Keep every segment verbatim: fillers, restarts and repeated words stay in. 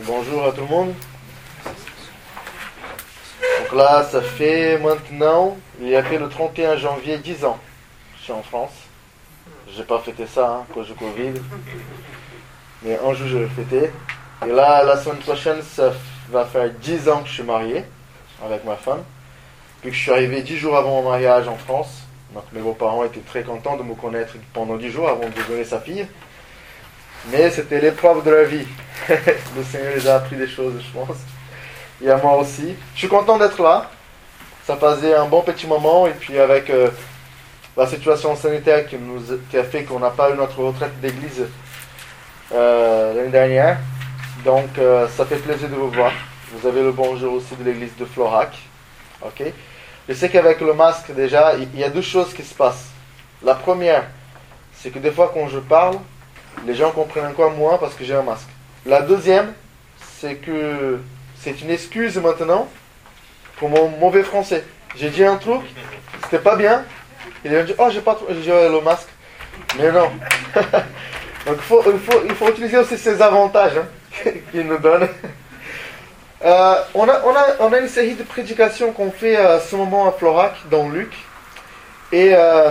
Bonjour à tout le monde. Donc là, ça fait maintenant, il y a fait le trente et un janvier, dix ans. Je suis en France. J'ai pas fêté ça hein, à cause du Covid. Mais un jour, je vais fêter. Et là, la semaine prochaine, ça va faire dix ans que je suis marié avec ma femme. Puis que je suis arrivé dix jours avant mon mariage en France. Donc mes beaux-parents étaient très contents de me connaître pendant dix jours avant de donner sa fille. Mais c'était l'épreuve de la vie. Le Seigneur les a appris des choses, je pense. Et à moi aussi. Je suis content d'être là. Ça faisait un bon petit moment. Et puis avec euh, la situation sanitaire qui, nous, qui a fait qu'on n'a pas eu notre retraite d'église euh, l'année dernière. Donc euh, ça fait plaisir de vous voir. Vous avez le bonjour aussi de l'église de Florac. Ok. Je sais qu'avec le masque déjà, il y a deux choses qui se passent. La première, c'est que des fois quand je parle, les gens comprennent encore moins parce que j'ai un masque. La deuxième, c'est que c'est une excuse maintenant pour mon mauvais français. J'ai dit un truc, c'était pas bien. Ils ont dit, oh j'ai pas j'ai le masque. Mais non. Donc il faut, il, faut, il faut utiliser aussi ces avantages hein, qu'ils nous donnent. Euh, on, a, on, a, on a une série de prédications qu'on fait à ce moment à Florac, dans Luc. Et, euh,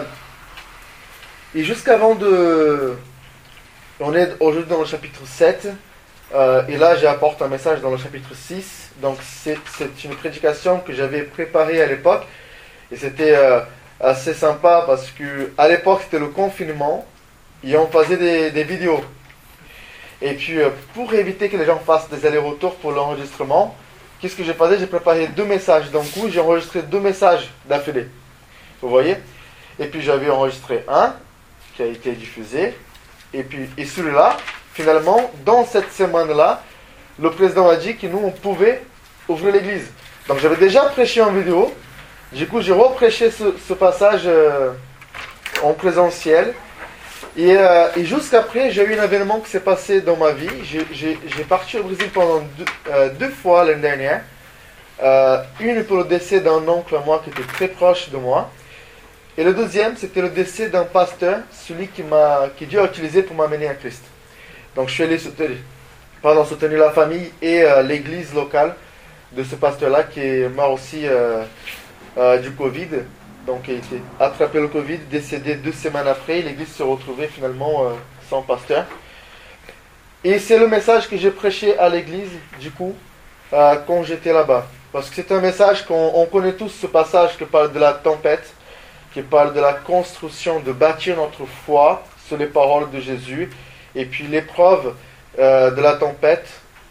et jusqu'avant de... On est aujourd'hui dans le chapitre sept. Euh, et là, j'apporte un message dans le chapitre six. Donc, c'est, c'est une prédication que j'avais préparée à l'époque. Et c'était euh, assez sympa parce que à l'époque, c'était le confinement. Et on faisait des, des vidéos. Et puis, euh, pour éviter que les gens fassent des allers-retours pour l'enregistrement, qu'est-ce que j'ai fait? J'ai préparé deux messages d'un coup. J'ai enregistré deux messages d'affilée. Vous voyez? Et puis, j'avais enregistré un qui a été diffusé. Et puis, et celui-là, finalement, dans cette semaine-là, le président a dit que nous, on pouvait ouvrir l'église. Donc, j'avais déjà prêché en vidéo. Du coup, j'ai reprêché ce, ce passage euh, en présentiel. Et, euh, et jusqu'après, j'ai eu un événement qui s'est passé dans ma vie. J'ai, j'ai, j'ai parti au Brésil pendant deux, euh, deux fois l'année dernière. Euh, une pour le décès d'un oncle à moi qui était très proche de moi. Et le deuxième, c'était le décès d'un pasteur, celui qui m'a, qui Dieu a utilisé pour m'amener à Christ. Donc je suis allé soutenir, pardon, soutenir la famille et euh, l'église locale de ce pasteur-là qui est mort aussi euh, euh, du Covid. Donc il a été attrapé le Covid, décédé deux semaines après. L'église se retrouvait finalement euh, sans pasteur. Et c'est le message que j'ai prêché à l'église, du coup, euh, quand j'étais là-bas. Parce que c'est un message qu'on on connaît tous, ce passage qui parle de la tempête, qui parle de la construction, de bâtir notre foi sur les paroles de Jésus. Et puis l'épreuve euh, de la tempête,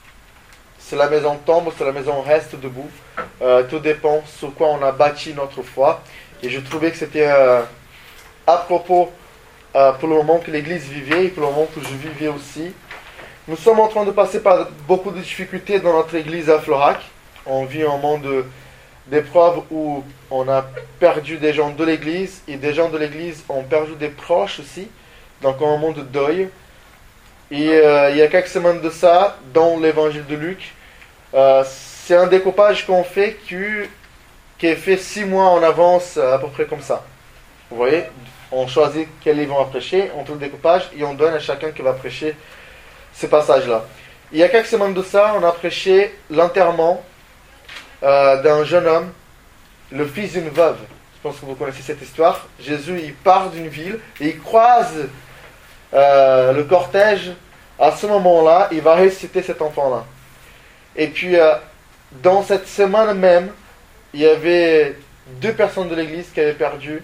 si la maison tombe, si la maison reste debout, euh, tout dépend sur quoi on a bâti notre foi. Et je trouvais que c'était euh, à propos euh, pour le moment que l'Église vivait et pour le moment que je vivais aussi. Nous sommes en train de passer par beaucoup de difficultés dans notre Église à Florac. On vit un monde de d'épreuves où on a perdu des gens de l'église et des gens de l'église ont perdu des proches aussi, donc un moment de deuil. Et euh, il y a quelques semaines de ça, dans l'évangile de Luc, euh, c'est un découpage qu'on fait qui, qui est fait six mois en avance, à peu près comme ça. Vous voyez, on choisit quel livre on va prêcher, on fait le découpage et on donne à chacun qui va prêcher ces passages-là. Il y a quelques semaines de ça, on a prêché l'enterrement Euh, d'un jeune homme, le fils d'une veuve. Je pense que vous connaissez cette histoire. Jésus, il part d'une ville et il croise euh, le cortège. À ce moment-là, il va ressusciter cet enfant-là. Et puis, euh, dans cette semaine même, il y avait deux personnes de l'église qui avaient perdu.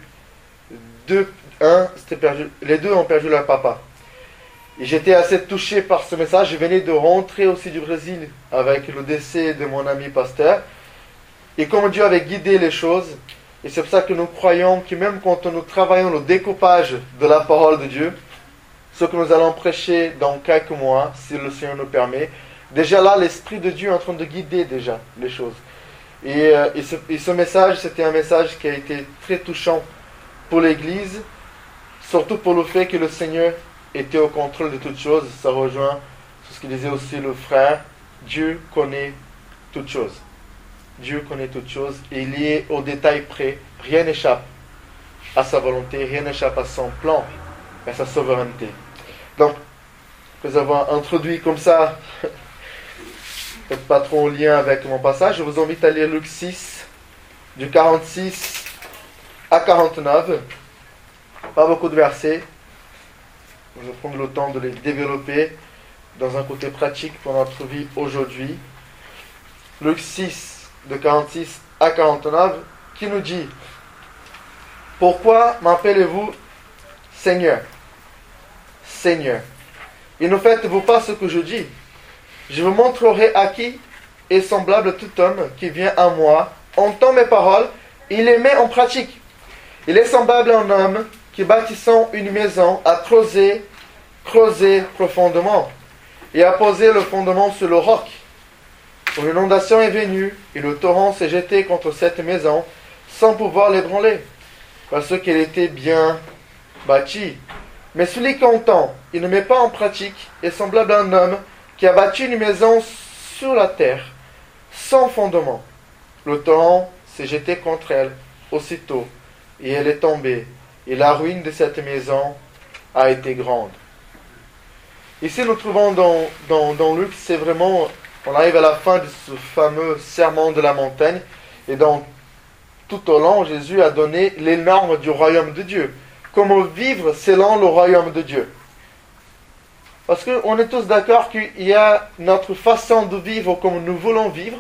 Deux, un, c'était perdu. Les deux ont perdu leur papa. Et j'étais assez touché par ce message. Je venais de rentrer aussi du Brésil avec le décès de mon ami pasteur. Et comme Dieu avait guidé les choses, et c'est pour ça que nous croyons que même quand nous travaillons le découpage de la parole de Dieu, ce que nous allons prêcher dans quelques mois, si le Seigneur nous permet, déjà là, l'Esprit de Dieu est en train de guider déjà les choses. Et, euh, et, ce, et ce message, c'était un message qui a été très touchant pour l'Église, surtout pour le fait que le Seigneur était au contrôle de toutes choses. Ça rejoint ce que disait aussi le frère, Dieu connaît toutes choses. Dieu connaît toutes choses et il est au détail près. Rien n'échappe à sa volonté, rien n'échappe à son plan, à sa souveraineté. Donc, après avoir introduit comme ça peut-être pas trop en lien avec mon passage, je vous invite à lire Luc six, du quarante-six à quarante-neuf. Pas beaucoup de versets. Je vais prendre le temps de les développer dans un côté pratique pour notre vie aujourd'hui. Luc six, de quarante-six à quarante-neuf, qui nous dit: pourquoi m'appelez-vous Seigneur, Seigneur, et ne faites-vous pas ce que je dis? Je vous montrerai à qui est semblable tout homme qui vient à moi, entend mes paroles, et les met en pratique. Il est semblable à un homme qui, bâtissant une maison, a creusé, creusé profondément, et a posé le fondement sur le roc. Une inondation est venue, et le torrent s'est jeté contre cette maison, sans pouvoir l'ébranler, parce qu'elle était bien bâtie. Mais celui qui entend, il ne met pas en pratique, est semblable à un homme qui a bâti une maison sur la terre, sans fondement. Le torrent s'est jeté contre elle aussitôt, et elle est tombée, et la ruine de cette maison a été grande. Ici, nous trouvons dans, dans, dans Luc, c'est vraiment, on arrive à la fin de ce fameux sermon de la montagne, et dans tout au long, Jésus a donné les normes du royaume de Dieu. Comment vivre selon le royaume de Dieu. Parce qu'on est tous d'accord qu'il y a notre façon de vivre comme nous voulons vivre,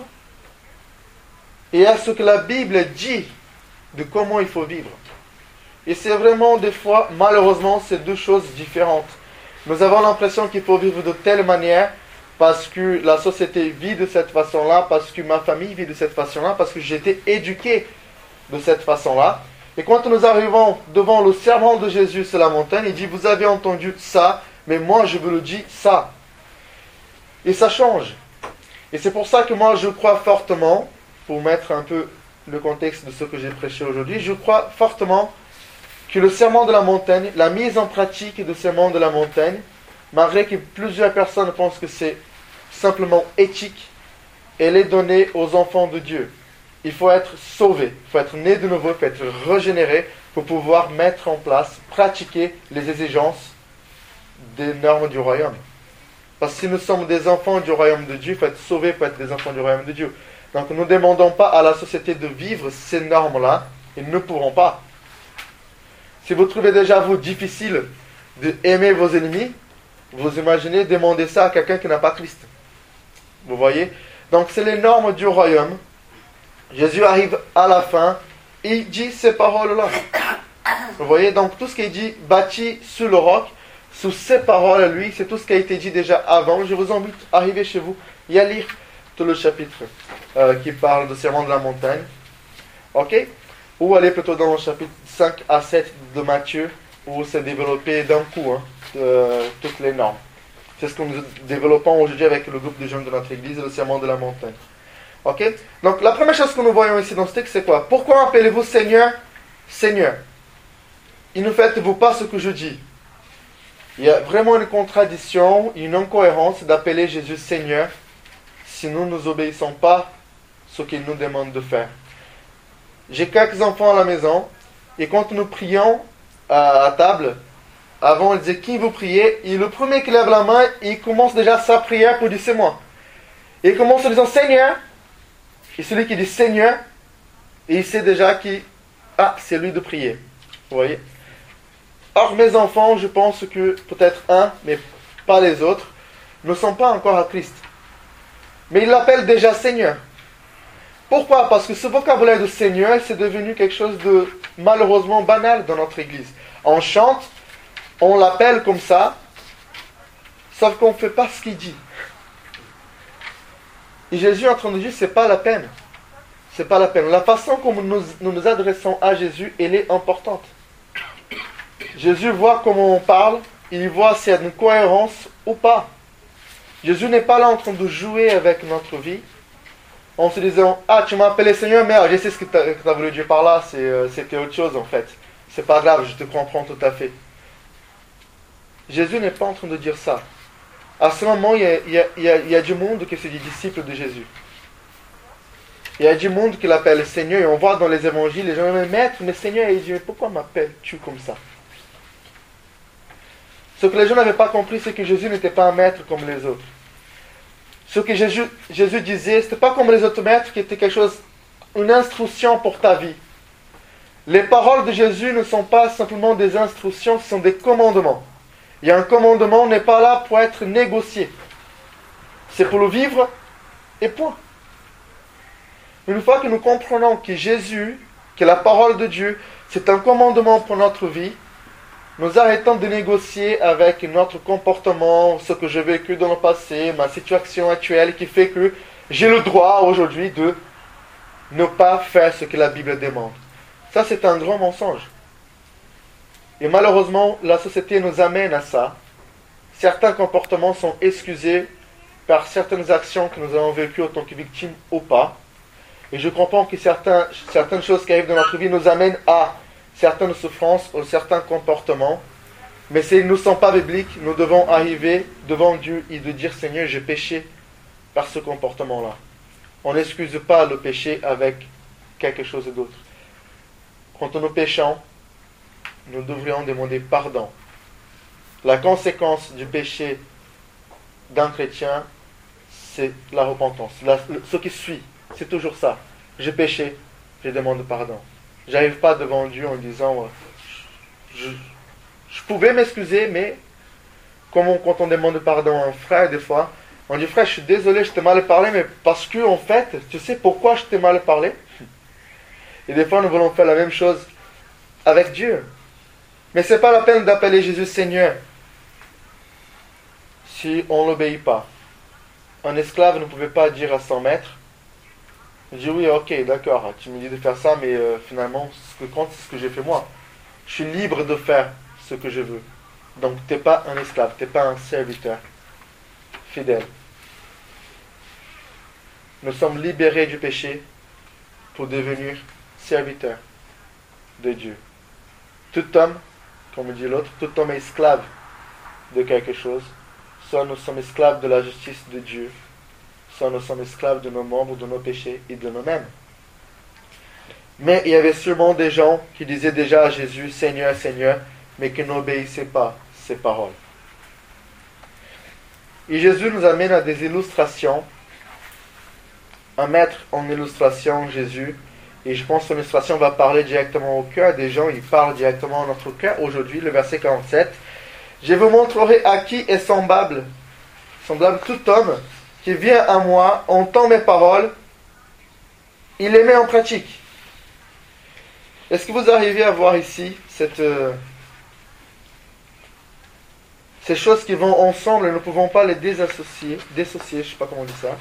et il y a ce que la Bible dit de comment il faut vivre. Et c'est vraiment des fois, malheureusement, c'est deux choses différentes. Nous avons l'impression qu'il faut vivre de telle manière parce que la société vit de cette façon-là, parce que ma famille vit de cette façon-là, parce que j'ai été éduqué de cette façon-là. Et quand nous arrivons devant le serment de Jésus sur la montagne, il dit: vous avez entendu ça, mais moi je vous le dis ça. Et ça change. Et c'est pour ça que moi je crois fortement, pour mettre un peu le contexte de ce que j'ai prêché aujourd'hui, je crois fortement que le serment de la montagne, la mise en pratique du serment de la montagne, malgré que plusieurs personnes pensent que c'est simplement éthique, elle est donnée aux enfants de Dieu. Il faut être sauvé, il faut être né de nouveau, il faut être régénéré pour pouvoir mettre en place, pratiquer les exigences des normes du royaume. Parce que si nous sommes des enfants du royaume de Dieu, il faut être sauvé, il faut être des enfants du royaume de Dieu. Donc nous ne demandons pas à la société de vivre ces normes-là, ils ne pourront pas. Si vous trouvez déjà vous difficile d'aimer vos ennemis, vous imaginez demander ça à quelqu'un qui n'a pas Christ. Vous voyez? Donc c'est les normes du royaume. Jésus arrive à la fin, il dit ces paroles-là. Vous voyez? Donc tout ce qui est dit, bâti sur le roc, sous ces paroles à lui, c'est tout ce qui a été dit déjà avant. Je vous invite à arriver chez vous et à lire tout le chapitre euh, qui parle du serment de la montagne. Ok? Ou aller plutôt dans le chapitre cinq à sept de Matthieu, où c'est développé d'un coup, hein, de, toutes les normes. C'est ce que nous développons aujourd'hui avec le groupe de jeunes de notre église, le serment de la montagne. Ok? Donc la première chose que nous voyons ici dans ce texte, c'est quoi? Pourquoi appelez-vous Seigneur, Seigneur? Et ne faites-vous pas ce que je dis? Il y a vraiment une contradiction, une incohérence d'appeler Jésus Seigneur si nous ne nous obéissons pas à ce qu'il nous demande de faire. J'ai quelques enfants à la maison, et quand nous prions à, à table, avant, il disait qui vous priez, et le premier qui lève la main, il commence déjà sa prière pour dire c'est moi. Et il commence en disant Seigneur, et celui qui dit Seigneur, et il sait déjà qui, ah, c'est lui de prier. Vous voyez? Or, mes enfants, je pense que peut-être un, mais pas les autres, ne sont pas encore à Christ. Mais ils l'appellent déjà Seigneur. Pourquoi? Parce que ce vocabulaire de Seigneur, c'est devenu quelque chose de malheureusement banal dans notre église. On chante, on l'appelle comme ça, sauf qu'on ne fait pas ce qu'il dit. Et Jésus est en train de dire, c'est pas la peine. C'est pas la peine. La façon comme nous nous, nous adressons à Jésus, elle est importante. Jésus voit comment on parle, il voit s'il y a une cohérence ou pas. Jésus n'est pas là en train de jouer avec notre vie, en se disant, ah, tu m'as appelé Seigneur, mais je sais ce que tu as voulu dire par là, c'est, euh, c'était autre chose en fait. C'est pas grave, je te comprends tout à fait. Jésus n'est pas en train de dire ça. À ce moment, il y a, il y a, il y a, il y a du monde qui sont des disciples de Jésus. Il y a du monde qui l'appelle Seigneur, et on voit dans les évangiles, les gens disent, Maître, mais Seigneur, il dit, mais pourquoi m'appelles-tu comme ça? Ce que les gens n'avaient pas compris, c'est que Jésus n'était pas un maître comme les autres. ce que Jésus, Jésus disait, c'était pas comme les autres maîtres qui étaient quelque chose, une instruction pour ta vie. Les paroles de Jésus ne sont pas simplement des instructions, ce sont des commandements. Et un commandement n'est pas là pour être négocié. C'est pour le vivre et point. Une fois que nous comprenons que Jésus, que la parole de Dieu, c'est un commandement pour notre vie, nous arrêtons de négocier avec notre comportement, ce que j'ai vécu dans le passé, ma situation actuelle, qui fait que j'ai le droit aujourd'hui de ne pas faire ce que la Bible demande. Ça, c'est un grand mensonge. Et malheureusement, la société nous amène à ça. Certains comportements sont excusés par certaines actions que nous avons vécues en tant que victimes ou pas. Et je comprends que certains, certaines choses qui arrivent dans notre vie nous amènent à certaines souffrances ou certains comportements. Mais s'ils ne sont pas bibliques, nous devons arriver devant Dieu et de dire « Seigneur, j'ai péché par ce comportement-là ». On n'excuse pas le péché avec quelque chose d'autre. Quand nous péchons, nous devrions demander pardon. La conséquence du péché d'un chrétien, c'est la repentance. La, ce qui suit, c'est toujours ça. J'ai péché, je demande pardon. J'arrive pas devant Dieu en disant je, je, je pouvais m'excuser, mais comme on, quand on demande pardon à un frère, des fois, on dit frère, je suis désolé, je t'ai mal parlé, mais parce que en fait, tu sais pourquoi je t'ai mal parlé? Et des fois, nous voulons faire la même chose avec Dieu. Mais ce n'est pas la peine d'appeler Jésus Seigneur si on ne l'obéit pas. Un esclave ne pouvait pas dire à son maître, il dit oui, ok, d'accord, tu me dis de faire ça, mais euh, finalement, ce que compte, c'est ce que j'ai fait moi. Je suis libre de faire ce que je veux. Donc, tu n'es pas un esclave, tu n'es pas un serviteur fidèle. Nous sommes libérés du péché pour devenir serviteurs de Dieu. Tout homme, comme dit l'autre, tout homme est esclave de quelque chose. Soit nous sommes esclaves de la justice de Dieu, soit nous sommes esclaves de nos membres, de nos péchés et de nous-mêmes. Mais il y avait sûrement des gens qui disaient déjà à Jésus, Seigneur, Seigneur, mais qui n'obéissaient pas ses paroles. Et Jésus nous amène à des illustrations. Un maître en illustration, Jésus, et je pense que l'illustration va parler directement au cœur des gens, il parle directement à notre cœur. Aujourd'hui, le verset quarante-sept, je vous montrerai à qui est semblable, semblable tout homme qui vient à moi, entend mes paroles, il les met en pratique. Est-ce que vous arrivez à voir ici cette, euh, ces choses qui vont ensemble, nous ne pouvons pas les désassocier, dissocier, je ne sais pas comment on dit ça.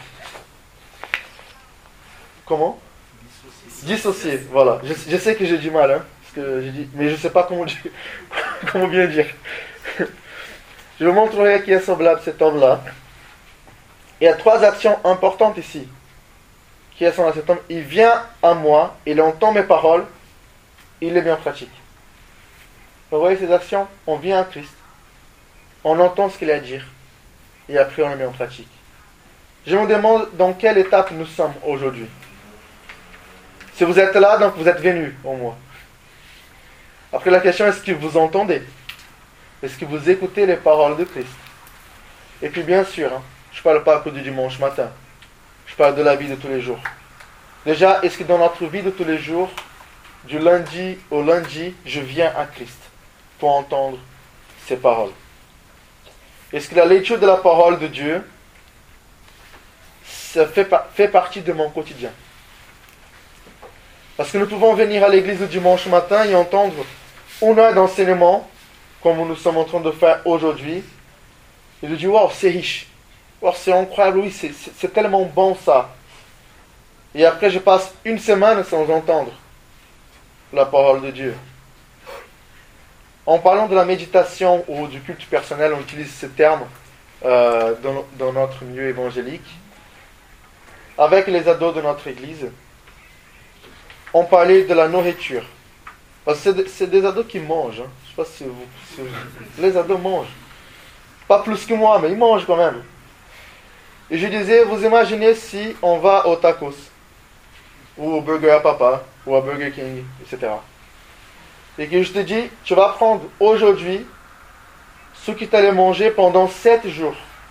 Comment? Dissocier. Dissocier, voilà. Je, je sais que j'ai du mal, hein, parce que j'ai dit, mais je ne sais pas comment, dire, comment bien dire. Je vous montrerai à qui est semblable cet homme-là. Il y a trois actions importantes ici. Qui est semblable à cet homme? Il vient à moi, il entend mes paroles, il les met en pratique. Vous voyez ces actions? On vient à Christ, on entend ce qu'il a à dire, et après on les met en pratique. Je me demande dans quelle étape nous sommes aujourd'hui. Si vous êtes là, donc vous êtes venus au moins. Après la question, est-ce que vous entendez? Est-ce que vous écoutez les paroles de Christ? Et puis bien sûr, hein, je ne parle pas que du dimanche matin. Je parle de la vie de tous les jours. Déjà, est-ce que dans notre vie de tous les jours, du lundi au lundi, je viens à Christ pour entendre ses paroles? Est-ce que la lecture de la parole de Dieu, ça fait, fait partie de mon quotidien? Parce que nous pouvons venir à l'église le dimanche matin et entendre une heure d'enseignement, comme nous sommes en train de faire aujourd'hui, et de dire, waouh, c'est riche, waouh, c'est incroyable, oui, c'est, c'est, c'est tellement bon ça. Et après, je passe une semaine sans entendre la parole de Dieu. En parlant de la méditation ou du culte personnel, on utilise ce terme euh, dans, dans notre milieu évangélique. Avec les ados de notre église, on parlait de la nourriture. Parce que c'est, de, c'est des ados qui mangent. Hein. Je ne sais pas si vous, si vous... Les ados mangent. Pas plus que moi, mais ils mangent quand même. Et je disais, vous imaginez si on va au tacos, ou au Burger à Papa, ou à Burger King, et cetera. Et que je te dis, tu vas prendre aujourd'hui ce que tu allais manger pendant sept jours.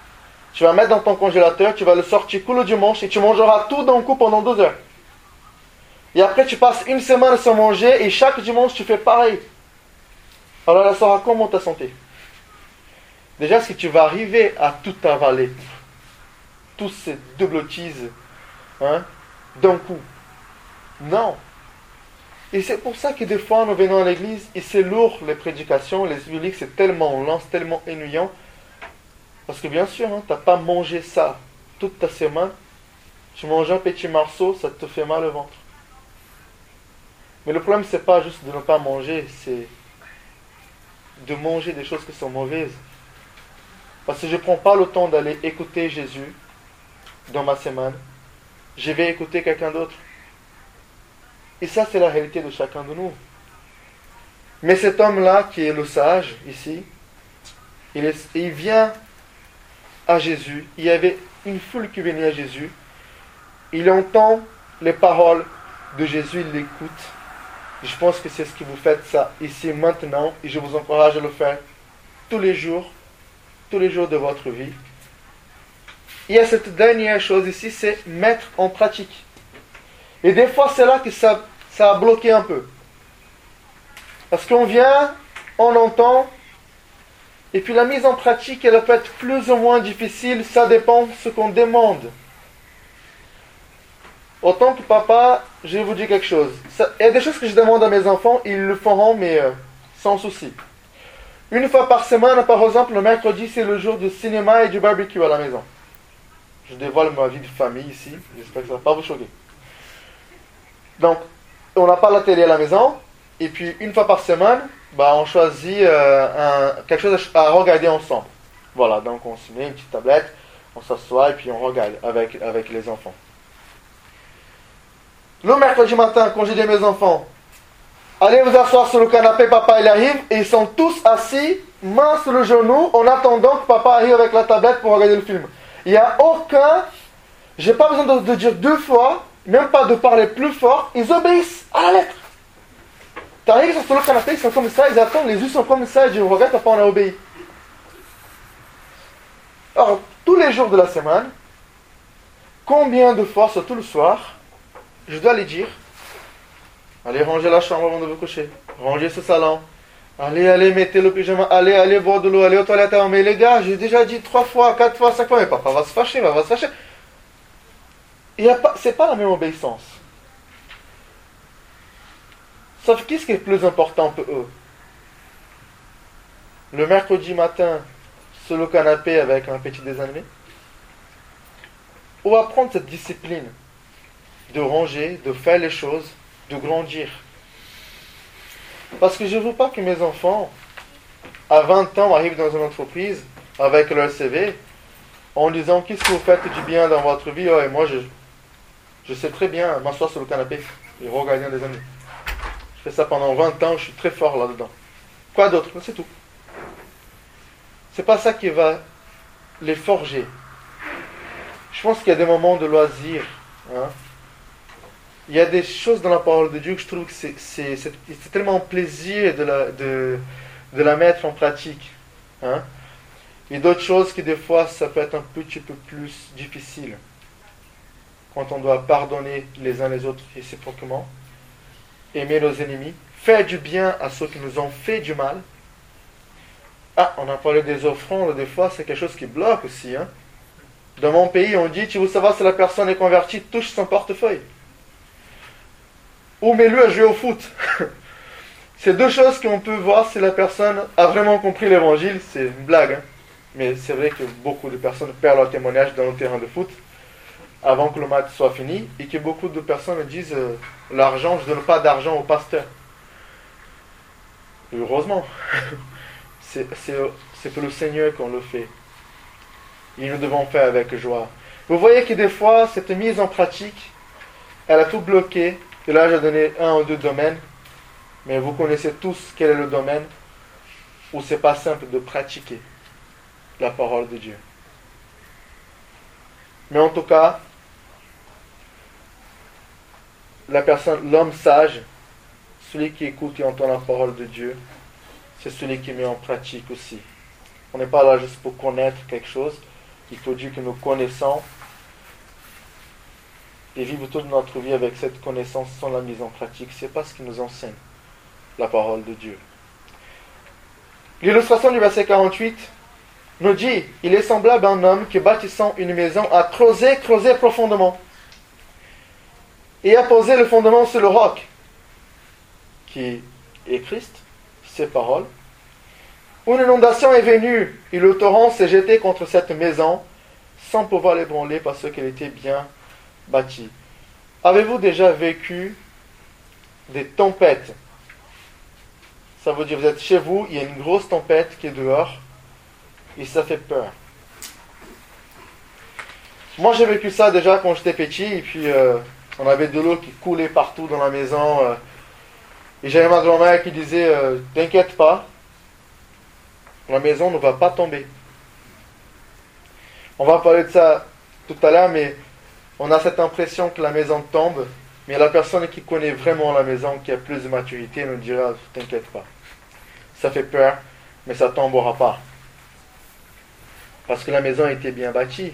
Tu vas mettre dans ton congélateur, tu vas le sortir tout le dimanche et tu mangeras tout d'un coup pendant deux heures. Et après, tu passes une semaine sans manger et chaque dimanche, tu fais pareil. Alors, elle sera comment ta santé? Déjà, est-ce que tu vas arriver à tout avaler? Tous ces double cheese, hein, d'un coup? Non. Et c'est pour ça que des fois, nous venons à l'église et c'est lourd, les prédications, les bibliques, c'est tellement lent, c'est tellement ennuyant. Parce que bien sûr, hein, tu n'as pas mangé ça toute ta semaine. Tu manges un petit morceau, ça te fait mal au ventre. Mais le problème, c'est pas juste de ne pas manger, c'est de manger des choses qui sont mauvaises. Parce que je ne prends pas le temps d'aller écouter Jésus dans ma semaine. Je vais écouter quelqu'un d'autre. Et ça, c'est la réalité de chacun de nous. Mais cet homme-là, qui est le sage, ici, il, est, il vient à Jésus. Il y avait une foule qui venait à Jésus. Il entend les paroles de Jésus, il l'écoute. Je pense que c'est ce que vous faites ça ici maintenant. Et je vous encourage à le faire tous les jours, tous les jours de votre vie. Il y a cette dernière chose ici, c'est mettre en pratique. Et des fois, c'est là que ça, ça a bloqué un peu. Parce qu'on vient, on entend, et puis la mise en pratique, elle peut être plus ou moins difficile, ça dépend de ce qu'on demande. Autant que papa, je vais vous dire quelque chose. Ça, il y a des choses que je demande à mes enfants, ils le feront, mais euh, sans souci. Une fois par semaine, par exemple, le mercredi, c'est le jour du cinéma et du barbecue à la maison. Je dévoile ma vie de famille ici, j'espère que ça ne va pas vous choquer. Donc, on n'a pas la télé à la maison, et puis une fois par semaine, bah, on choisit euh, un, quelque chose à regarder ensemble. Voilà, donc on se met une petite tablette, on s'assoit et puis on regarde avec, avec les enfants. Le mercredi matin, quand j'ai dit à mes enfants, allez vous asseoir sur le canapé, papa il arrive, et ils sont tous assis, main sur le genou, en attendant que papa arrive avec la tablette pour regarder le film. Il n'y a aucun, j'ai pas besoin de, de dire deux fois, même pas de parler plus fort, ils obéissent à la lettre. Tu arrives, ils sont sur le canapé, ils sont comme ça, ils attendent, les yeux sont comme ça, ils disent, regarde, papa on a obéi. Alors, tous les jours de la semaine, combien de fois, surtout le soir, je dois les dire, allez ranger la chambre avant de vous coucher, ranger ce salon, allez, allez, mettez le pyjama, allez, allez boire de l'eau, allez aux toilettes. Mais les gars, j'ai déjà dit trois fois, quatre fois, cinq fois, mais papa va se fâcher, va, va se fâcher. Il y a pas, c'est pas la même obéissance. Sauf qu'est-ce qui est plus important pour eux? Le mercredi matin, sur le canapé avec un petit déjeuner? Ou apprendre cette discipline de ranger, de faire les choses, de grandir. Parce que je ne veux pas que mes enfants, à vingt ans, arrivent dans une entreprise avec leur C V en disant qu'est-ce que vous faites du bien dans votre vie. Oh, et moi, je, je sais très bien m'asseoir sur le canapé et regarder des amis. Je fais ça pendant vingt ans, je suis très fort là-dedans. Quoi d'autre? C'est tout. C'est pas ça qui va les forger. Je pense qu'il y a des moments de loisir. Hein? Il y a des choses dans la parole de Dieu que je trouve que c'est, c'est, c'est, c'est tellement plaisir de la, de, de la mettre en pratique. Hein? Et d'autres choses qui des fois ça peut être un petit peu plus difficile. Quand on doit pardonner les uns les autres réciproquement, aimer nos ennemis, faire du bien à ceux qui nous ont fait du mal. Ah, on a parlé des offrandes, des fois c'est quelque chose qui bloque aussi. Hein? Dans mon pays, on dit, tu veux savoir si la personne est convertie, touche son portefeuille. Ou mets-le à jouer au foot. C'est deux choses qu'on peut voir si la personne a vraiment compris l'évangile. C'est une blague. Hein? Mais c'est vrai que beaucoup de personnes perdent leur témoignage dans le terrain de foot avant que le match soit fini. Et que beaucoup de personnes disent, euh, l'argent, je ne donne pas d'argent au pasteur. Et heureusement. c'est, c'est, c'est pour le Seigneur qu'on le fait. Et nous devons faire avec joie. Vous voyez que des fois, cette mise en pratique, elle a tout bloqué. Et là, j'ai donné un ou deux domaines. Mais vous connaissez tous quel est le domaine où c'est pas simple de pratiquer la parole de Dieu. Mais en tout cas, la personne, l'homme sage, celui qui écoute et entend la parole de Dieu, c'est celui qui met en pratique aussi. On n'est pas là juste pour connaître quelque chose, qu'il faut dire que nous connaissons et vivre toute notre vie avec cette connaissance sans la mise en pratique. C'est pas ce qui nous enseigne la parole de Dieu. L'illustration du verset quarante-huit nous dit, il est semblable à un homme qui, bâtissant une maison, a creusé, creusé profondément et a posé le fondement sur le roc, qui est Christ, ses paroles. Une inondation est venue et le torrent s'est jeté contre cette maison sans pouvoir l'ébranler parce qu'elle était bien bâtie. Avez-vous déjà vécu des tempêtes? Ça veut dire, vous êtes chez vous, il y a une grosse tempête qui est dehors et ça fait peur. Moi, j'ai vécu ça déjà quand j'étais petit et puis euh, on avait de l'eau qui coulait partout dans la maison. Euh, et j'avais ma grand-mère qui disait euh, « T'inquiète pas, la maison ne va pas tomber. » On va parler de ça tout à l'heure, mais on a cette impression que la maison tombe, mais la personne qui connaît vraiment la maison, qui a plus de maturité, nous dira « T'inquiète pas, ça fait peur, mais ça ne tombera pas. » Parce que la maison a été bien bâtie.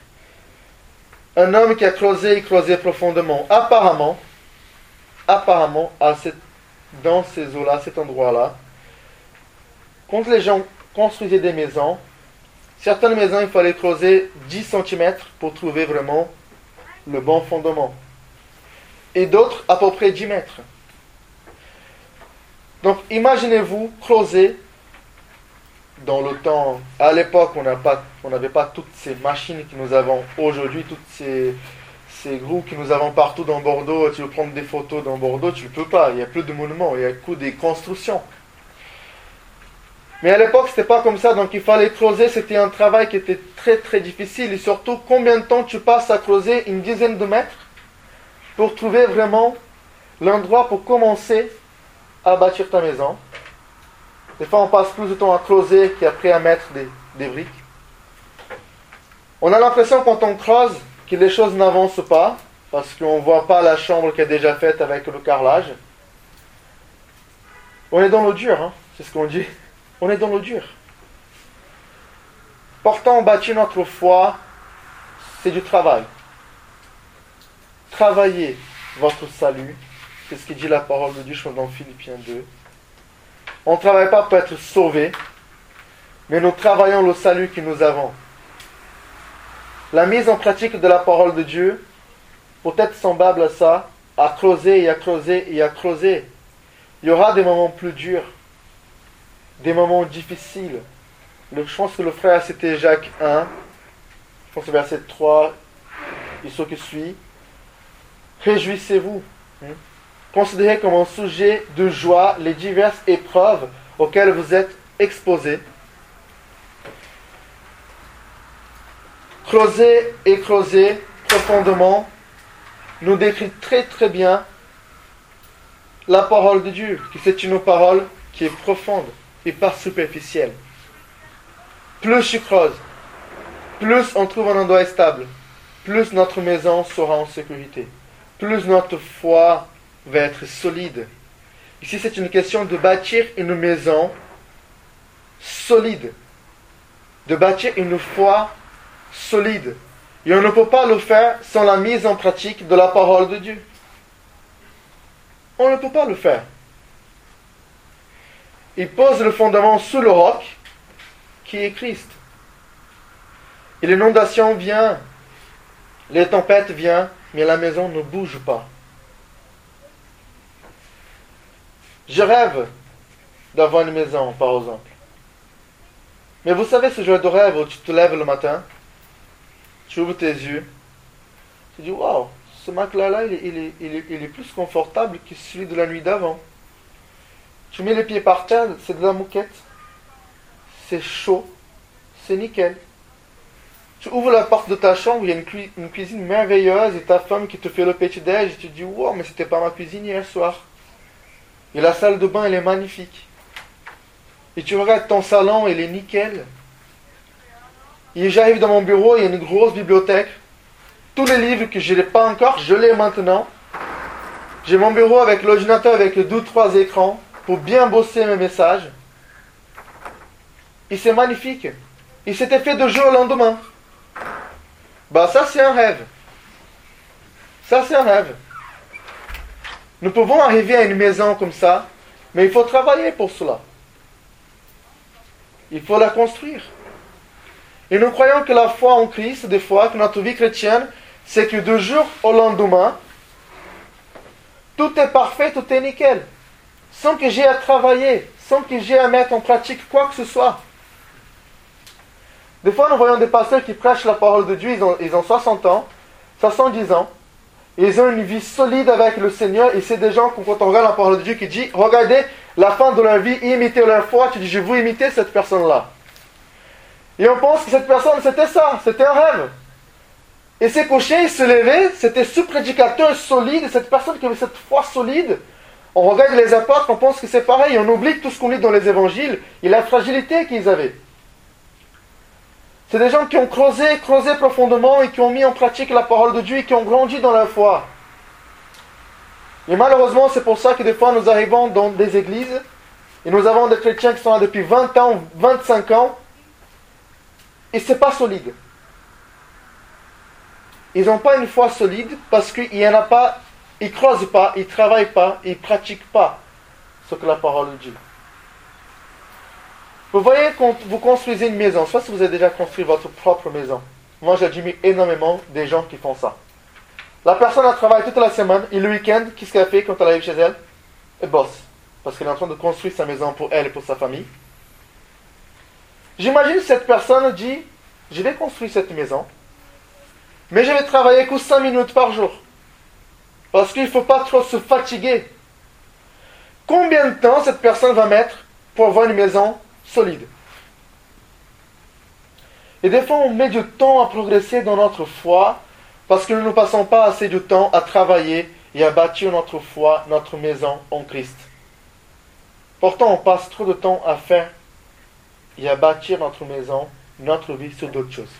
Un homme qui a creusé et creusé profondément, apparemment, apparemment, à cette, dans ces eaux-là, cet endroit-là, quand les gens construisaient des maisons, certaines maisons, il fallait creuser dix centimètres pour trouver vraiment le bon fondement. Et d'autres, à peu près dix mètres. Donc, imaginez-vous creuser dans le temps. À l'époque, on n'a pas, on n'avait pas toutes ces machines que nous avons aujourd'hui, toutes ces, ces roues que nous avons partout dans Bordeaux. Tu veux prendre des photos dans Bordeaux, tu ne peux pas. Il n'y a plus de monuments, il y a que des constructions. Mais à l'époque, ce n'était pas comme ça, donc il fallait creuser. C'était un travail qui était très très difficile. Et surtout, combien de temps tu passes à creuser? Une dizaine de mètres pour trouver vraiment l'endroit pour commencer à bâtir ta maison. Des fois, on passe plus de temps à creuser qu'après à mettre des, des briques. On a l'impression quand on creuse que les choses n'avancent pas, parce qu'on ne voit pas la chambre qui est déjà faite avec le carrelage. On est dans l'eau dure, hein, c'est ce qu'on dit. On est dans l'eau dure. Pourtant, bâtir notre foi, c'est du travail. Travaillez votre salut. C'est ce qui dit la parole de Dieu, je pense dans Philippiens deux. On ne travaille pas pour être sauvé, mais nous travaillons le salut que nous avons. La mise en pratique de la parole de Dieu peut être semblable à ça, à creuser et à creuser et à creuser. Il y aura des moments plus durs, des moments difficiles. Le, je pense que le frère, c'était Jacques un, je pense que verset trois, et ce qui suit. Réjouissez-vous. Hein? Considérez comme un sujet de joie les diverses épreuves auxquelles vous êtes exposés. Creuser et creuser profondément nous décrit très très bien la parole de Dieu, que c'est une parole qui est profonde et pas superficielle. Plus je creuse, plus on trouve un endroit stable, plus notre maison sera en sécurité, plus notre foi va être solide. Ici, c'est une question de bâtir une maison solide, de bâtir une foi solide. Et on ne peut pas le faire sans la mise en pratique de la parole de Dieu. On ne peut pas le faire. Il pose le fondement sous le roc, qui est Christ. Et l'inondation vient, les tempêtes viennent, mais la maison ne bouge pas. Je rêve d'avoir une maison, par exemple. Mais vous savez ce genre de rêve où tu te lèves le matin, tu ouvres tes yeux, tu dis, waouh, ce matelas-là, il est, il, est, il, est, il est plus confortable que celui de la nuit d'avant. Tu mets les pieds par terre, c'est de la moquette. C'est chaud, c'est nickel. Tu ouvres la porte de ta chambre, il y a une, cu- une cuisine merveilleuse et ta femme qui te fait le petit-déj et tu te dis, wow, mais c'était pas ma cuisine hier soir. Et la salle de bain, elle est magnifique. Et tu regardes ton salon, il est nickel. Et j'arrive dans mon bureau, il y a une grosse bibliothèque. Tous les livres que je n'ai pas encore, je les ai maintenant. J'ai mon bureau avec l'ordinateur avec deux ou trois écrans pour bien bosser mes messages. Et c'est magnifique. Et c'était fait de jour au lendemain. Bah ça c'est un rêve. Ça c'est un rêve. Nous pouvons arriver à une maison comme ça, mais il faut travailler pour cela. Il faut la construire. Et nous croyons que la foi en Christ, des fois, que notre vie chrétienne, c'est que de jour au lendemain, tout est parfait, tout est nickel. Sans que j'ai à travailler, sans que j'ai à mettre en pratique quoi que ce soit. Des fois, nous voyons des pasteurs qui prêchent la parole de Dieu, ils ont, ils ont soixante ans, soixante-dix ans, et ils ont une vie solide avec le Seigneur, et c'est des gens, quand on regarde la parole de Dieu, qui dit, regardez la fin de leur vie, imitez leur foi, tu dis, je veux imiter cette personne-là. Et on pense que cette personne, c'était ça, c'était un rêve. Et s'est couché, il se levait, c'était ce prédicateur solide, cette personne qui avait cette foi solide. On regarde les apôtres, on pense que c'est pareil, on oublie tout ce qu'on lit dans les évangiles, et la fragilité qu'ils avaient. C'est des gens qui ont creusé, creusé profondément, et qui ont mis en pratique la parole de Dieu, et qui ont grandi dans la foi. Et malheureusement, c'est pour ça que des fois, nous arrivons dans des églises, et nous avons des chrétiens qui sont là depuis vingt ans, vingt-cinq ans, et c'est pas solide. Ils n'ont pas une foi solide parce qu'ils n'y en a pas, ils ne creusent pas, ils ne travaillent pas, ils ne pratiquent pas ce que la parole dit. Vous voyez, quand vous construisez une maison, soit si vous avez déjà construit votre propre maison, moi j'admire énormément des gens qui font ça. La personne a travaillé toute la semaine et le week-end, qu'est-ce qu'elle fait quand elle arrive chez elle? Elle bosse. Parce qu'elle est en train de construire sa maison pour elle et pour sa famille. J'imagine cette personne dit, je vais construire cette maison, mais je vais travailler que cinq minutes par jour. Parce qu'il ne faut pas trop se fatiguer. Combien de temps cette personne va mettre pour avoir une maison solide? Et des fois, on met du temps à progresser dans notre foi parce que nous ne passons pas assez de temps à travailler et à bâtir notre foi, notre maison en Christ. Pourtant, on passe trop de temps à faire et à bâtir notre maison, notre vie sur d'autres choses.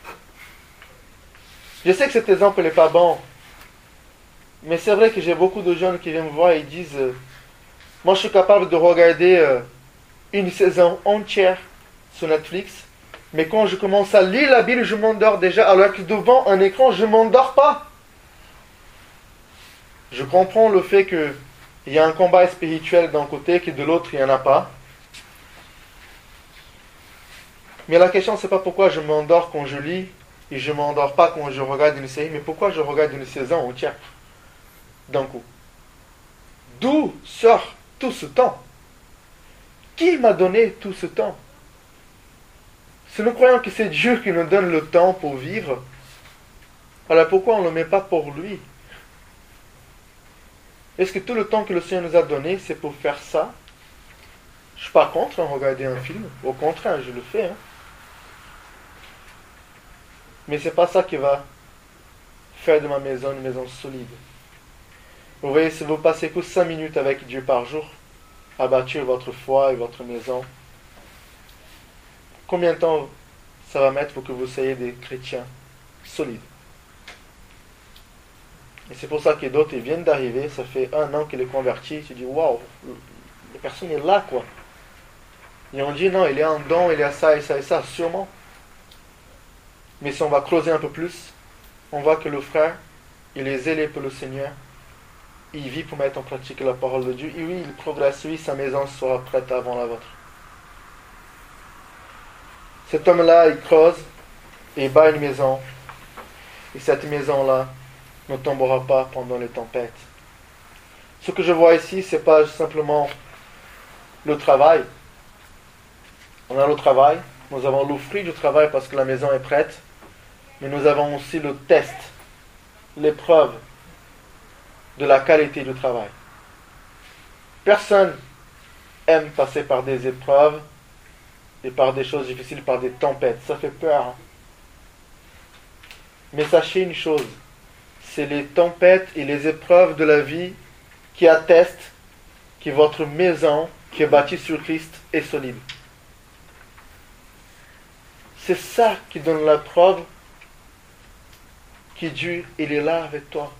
Je sais que cet exemple n'est pas bon, mais c'est vrai que j'ai beaucoup de jeunes qui viennent me voir et disent euh, moi je suis capable de regarder euh, une saison entière sur Netflix, mais quand je commence à lire la Bible, je m'endors déjà, alors que devant un écran, je ne m'endors pas. Je comprends le fait qu'il y a un combat spirituel d'un côté, que de l'autre, il n'y en a pas. Mais la question, c'est pas pourquoi je m'endors quand je lis, et je ne m'endors pas quand je regarde une série, mais pourquoi je regarde une saison entière d'un coup? D'où sort tout ce temps? Qui m'a donné tout ce temps? Si nous croyons que c'est Dieu qui nous donne le temps pour vivre, alors pourquoi on ne le met pas pour lui? Est-ce que tout le temps que le Seigneur nous a donné, c'est pour faire ça? Je ne suis pas contre hein, regarder un film. Au contraire, je le fais. Hein. Mais ce n'est pas ça qui va faire de ma maison une maison solide. Vous voyez, si vous passez que cinq minutes avec Dieu par jour, à bâtir votre foi et votre maison, combien de temps ça va mettre pour que vous soyez des chrétiens solides? Et c'est pour ça que d'autres ils viennent d'arriver, ça fait un an qu'il est converti, tu dis waouh, la personne est là quoi. Et on dit non, il est en don, il est à ça et ça et ça, sûrement. Mais si on va creuser un peu plus, on voit que le frère, il est zélé pour le Seigneur, il vit pour mettre en pratique la parole de Dieu, et oui, il progresse, oui, sa maison sera prête avant la vôtre. Cet homme-là, il creuse, et il bâtit une maison, et cette maison-là ne tombera pas pendant les tempêtes. Ce que je vois ici, ce n'est pas simplement le travail. On a le travail, nous avons le fruit du travail parce que la maison est prête, mais nous avons aussi le test, l'épreuve de la qualité du travail. Personne aime passer par des épreuves et par des choses difficiles, par des tempêtes. Ça fait peur. Hein? Mais sachez une chose, c'est les tempêtes et les épreuves de la vie qui attestent que votre maison, qui est bâtie sur Christ, est solide. C'est ça qui donne la preuve que Dieu, il est là avec toi.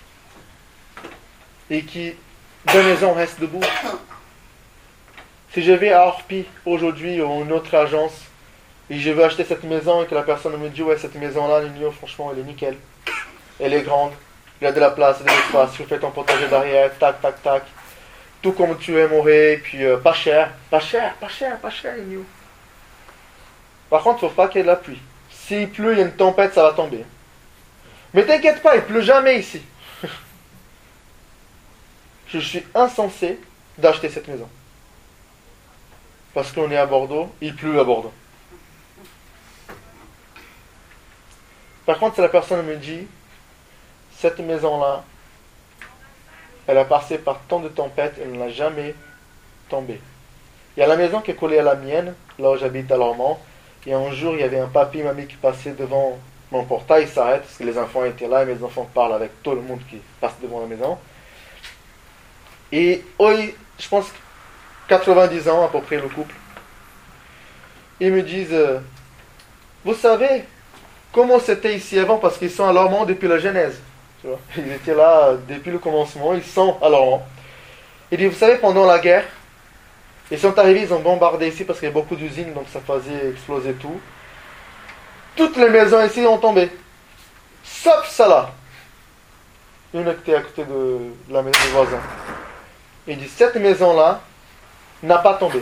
Et que ta maison reste debout. Si je vais à Orpi aujourd'hui ou une autre agence, et je veux acheter cette maison et que la personne me dit, ouais, cette maison-là, Nino, franchement, elle est nickel. Elle est grande, il y a de la place, de l'espace, tu fais ton potager derrière, tac, tac, tac. Tout comme tu aimerais, et puis euh, pas cher, pas cher, pas cher, pas cher, Nino. Par contre, il ne faut pas qu'il y ait de la pluie. S'il pleut, il y a une tempête, ça va tomber. Mais t'inquiète pas, il ne pleut jamais ici. Je suis insensé d'acheter cette maison. Parce qu'on est à Bordeaux, il pleut à Bordeaux. Par contre, si la personne me dit, cette maison-là, elle a passé par tant de tempêtes, elle n'a jamais tombé. Il y a la maison qui est collée à la mienne, là où j'habite à Lormont, et un jour, il y avait un papy, mamie qui passait devant mon portail, il s'arrête, parce que les enfants étaient là, et mes enfants parlent avec tout le monde qui passe devant la maison. Et oui, je pense quatre-vingt-dix ans à peu près le couple. Ils me disent, euh, vous savez comment c'était ici avant, parce qu'ils sont à Lormont depuis la Genèse. Tu vois, ils étaient là depuis le commencement, ils sont à Lormont. Il dit, vous savez, pendant la guerre, ils sont arrivés, ils ont bombardé ici parce qu'il y a beaucoup d'usines, donc ça faisait exploser tout. Toutes les maisons ici ont tombé. Sauf ça là. Une qui était à côté de la maison du voisin. Il dit, cette maison-là n'a pas tombé.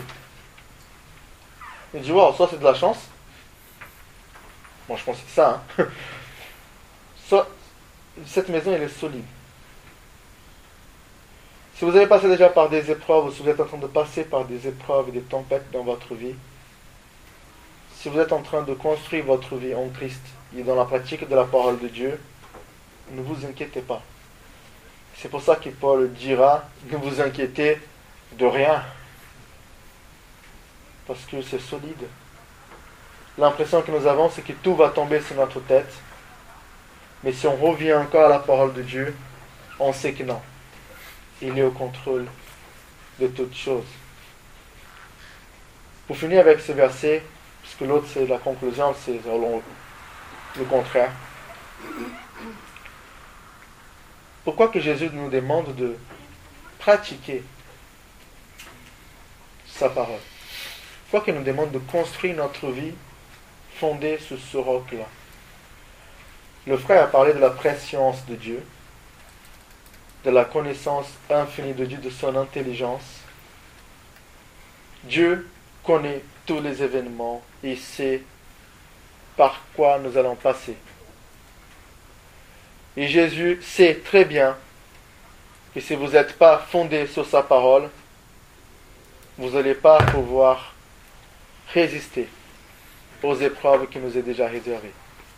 Il dit, wow, ça c'est de la chance. Bon, je pense que c'est ça. Hein. Ça, cette maison, elle est solide. Si vous avez passé déjà par des épreuves, ou si vous êtes en train de passer par des épreuves et des tempêtes dans votre vie, si vous êtes en train de construire votre vie en Christ et dans la pratique de la parole de Dieu, ne vous inquiétez pas. C'est pour ça que Paul dira, ne vous inquiétez de rien. Parce que c'est solide. L'impression que nous avons, c'est que tout va tomber sur notre tête. Mais si on revient encore à la parole de Dieu, on sait que non. Il est au contrôle de toutes choses. Pour finir avec ce verset, puisque l'autre c'est la conclusion, c'est le contraire. Pourquoi que Jésus nous demande de pratiquer sa parole? Pourquoi qu'il nous demande de construire notre vie fondée sur ce roc-là? Le frère a parlé de la préscience de Dieu, de la connaissance infinie de Dieu, de son intelligence. Dieu connaît tous les événements et sait par quoi nous allons passer. Et Jésus sait très bien que si vous n'êtes pas fondé sur sa parole, vous n'allez pas pouvoir résister aux épreuves qui nous est déjà réservées.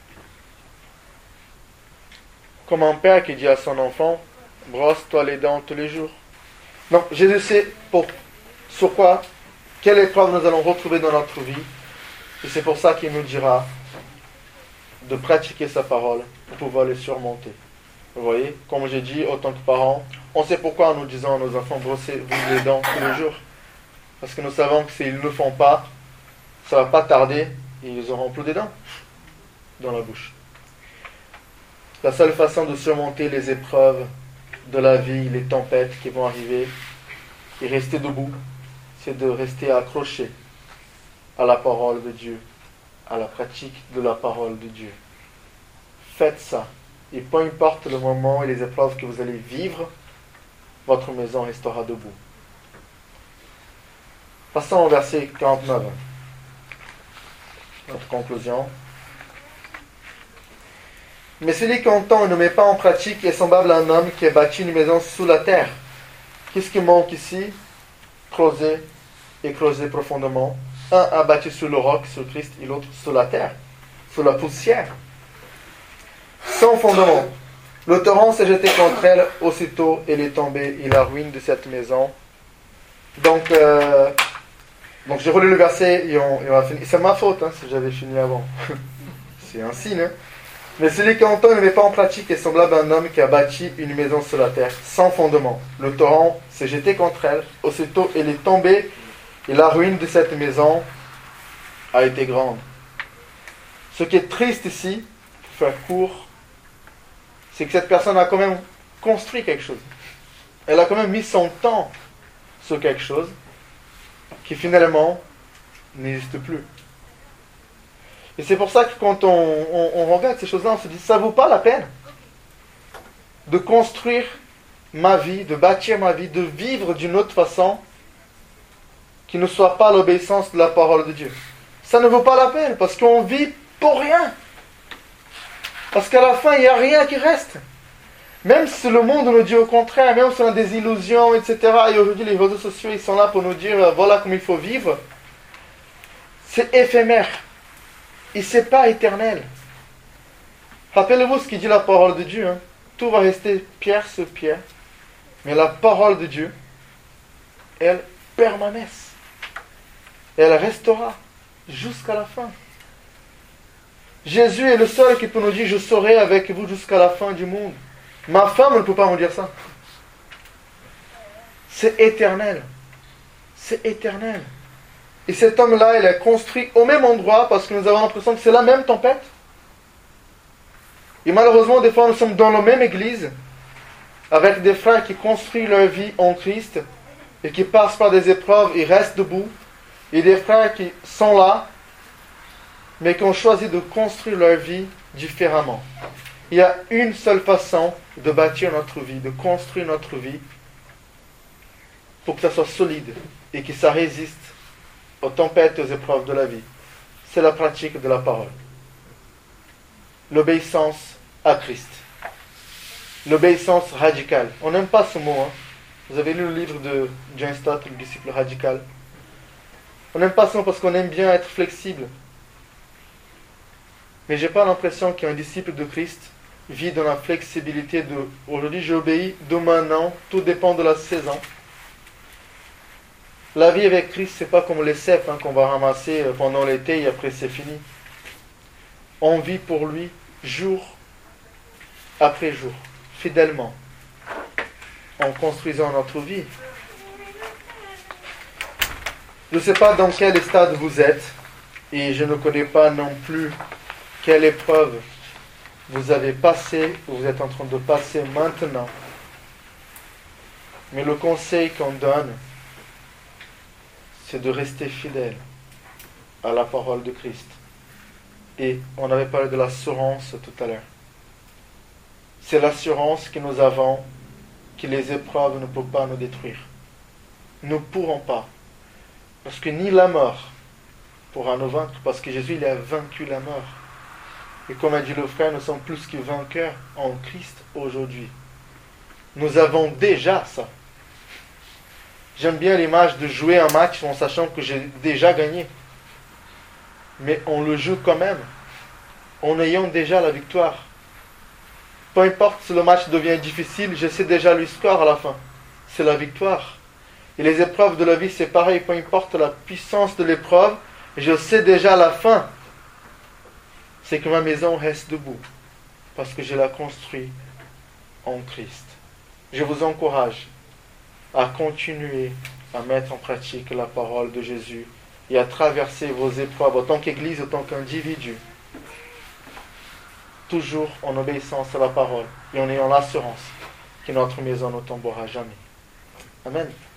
Comme un père qui dit à son enfant, brosse-toi les dents tous les jours. Donc Jésus sait pour, sur quoi, quelle épreuve nous allons retrouver dans notre vie. Et c'est pour ça qu'il nous dira de pratiquer sa parole pour pouvoir les surmonter. Vous voyez, comme j'ai dit, en tant que parents, on sait pourquoi nous disons à nos enfants, brossez-vous les dents tous les jours. Parce que nous savons que s'ils ne le font pas, ça ne va pas tarder et ils auront plus de dents dans la bouche. La seule façon de surmonter les épreuves de la vie, les tempêtes qui vont arriver et rester debout, c'est de rester accroché à la parole de Dieu, à la pratique de la parole de Dieu. Faites ça. Et peu importe le moment et les épreuves que vous allez vivre, votre maison restera debout. Passons au verset quarante-neuf. Notre conclusion. Mais celui qui entend et ne met pas en pratique est semblable à un homme qui a bâti une maison sous la terre. Qu'est-ce qui manque ici? Creuser et creuser profondément. Un a bâti sur le roc, sur Christ, et l'autre sur la terre, sur la poussière. Sans fondement. Le torrent s'est jeté contre elle, aussitôt elle est tombée, et la ruine de cette maison. Donc, euh, donc j'ai relu le verset et on, et on va finir. C'est ma faute hein, si j'avais fini avant. C'est un signe. Hein. Mais celui qui entend et ne met pas en pratique est semblable à un homme qui a bâti une maison sur la terre, sans fondement. Le torrent s'est jeté contre elle, aussitôt elle est tombée, et la ruine de cette maison a été grande. Ce qui est triste ici, pour faire court, c'est que cette personne a quand même construit quelque chose. Elle a quand même mis son temps sur quelque chose qui finalement n'existe plus. Et c'est pour ça que quand on, on, on regarde ces choses-là, on se dit, ça vaut pas la peine de construire ma vie, de bâtir ma vie, de vivre d'une autre façon qui ne soit pas l'obéissance de la parole de Dieu. Ça ne vaut pas la peine, parce qu'on vit pour rien. Parce qu'à la fin, il n'y a rien qui reste. Même si le monde nous dit au contraire, même si on a des illusions, et cetera. Et aujourd'hui, les réseaux sociaux, ils sont là pour nous dire, voilà comment il faut vivre. C'est éphémère. Et c'est pas éternel. Rappelez-vous ce qui dit la parole de Dieu. Hein. Tout va rester pierre sur pierre. Mais la parole de Dieu, elle permanesse. Elle restera jusqu'à la fin. Jésus est le seul qui peut nous dire, je serai avec vous jusqu'à la fin du monde. Ma femme ne peut pas me dire ça. C'est éternel. C'est éternel. Et cet homme-là, il est construit au même endroit parce que nous avons l'impression que c'est la même tempête. Et malheureusement, des fois, nous sommes dans la même église avec des frères qui construisent leur vie en Christ et qui passent par des épreuves et restent debout. Et des frères qui sont là, mais qui ont choisi de construire leur vie différemment. Il y a une seule façon de bâtir notre vie, de construire notre vie pour que ça soit solide et que ça résiste aux tempêtes et aux épreuves de la vie. C'est la pratique de la parole. L'obéissance à Christ. L'obéissance radicale. On n'aime pas ce mot. Hein. Vous avez lu le livre de John Stott, le disciple radical. On n'aime pas ce mot parce qu'on aime bien être flexible. Mais je n'ai pas l'impression qu'un disciple de Christ vit dans la flexibilité de aujourd'hui j'obéis, demain non, tout dépend de la saison. La vie avec Christ, c'est pas comme les cèpes hein, qu'on va ramasser pendant l'été et après c'est fini. On vit pour lui jour après jour, fidèlement, en construisant notre vie. Je ne sais pas dans quel stade vous êtes et je ne connais pas non plus quelle épreuve vous avez passé ou vous êtes en train de passer maintenant. Mais le conseil qu'on donne, c'est de rester fidèle à la parole de Christ. Et on avait parlé de l'assurance tout à l'heure. C'est l'assurance que nous avons que les épreuves ne peuvent pas nous détruire. Nous ne pourrons pas. Parce que ni la mort pourra nous vaincre, parce que Jésus il a vaincu la mort. Et comme a dit le frère, nous sommes plus que vainqueurs en Christ aujourd'hui. Nous avons déjà ça. J'aime bien l'image de jouer un match en sachant que j'ai déjà gagné. Mais on le joue quand même, en ayant déjà la victoire. Peu importe si le match devient difficile, je sais déjà le score à la fin. C'est la victoire. Et les épreuves de la vie, c'est pareil. Peu importe la puissance de l'épreuve, je sais déjà la fin. C'est que ma maison reste debout. Parce que je la construis en Christ. Je vous encourage à continuer à mettre en pratique la parole de Jésus et à traverser vos épreuves en tant qu'Église, en tant qu'individu. Toujours en obéissance à la parole et en ayant l'assurance que notre maison ne tombera jamais. Amen.